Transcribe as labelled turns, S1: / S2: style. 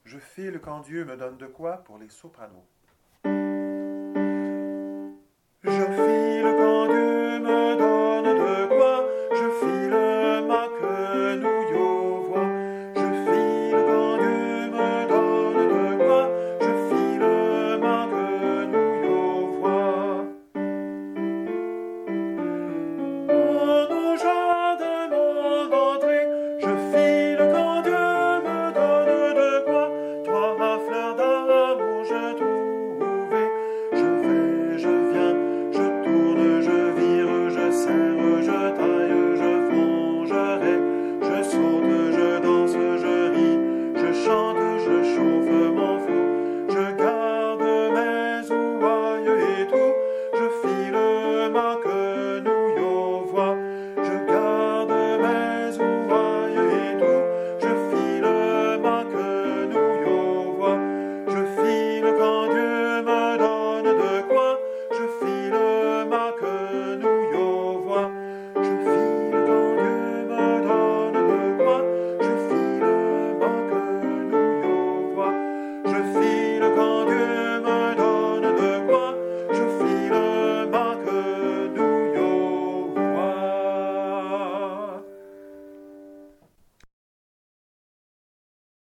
S1: Je file quand Dieu me donne de quoi pour les sopranos. Je file quand Dieu me donne de quoi, je file ma quenouille aux voix. Je file quand Dieu me donne de quoi, je file ma quenouille aux voix. Mon jardin, mon entrée, je file quand Dieu me donne de quoi. Toi, ma fleur d'amour, je trouvais. Je vais, je viens, je tourne, je vire, je serre, je taille, je fonds, je rais, je saute, je danse, je ris, je chante, je chauffe mon four.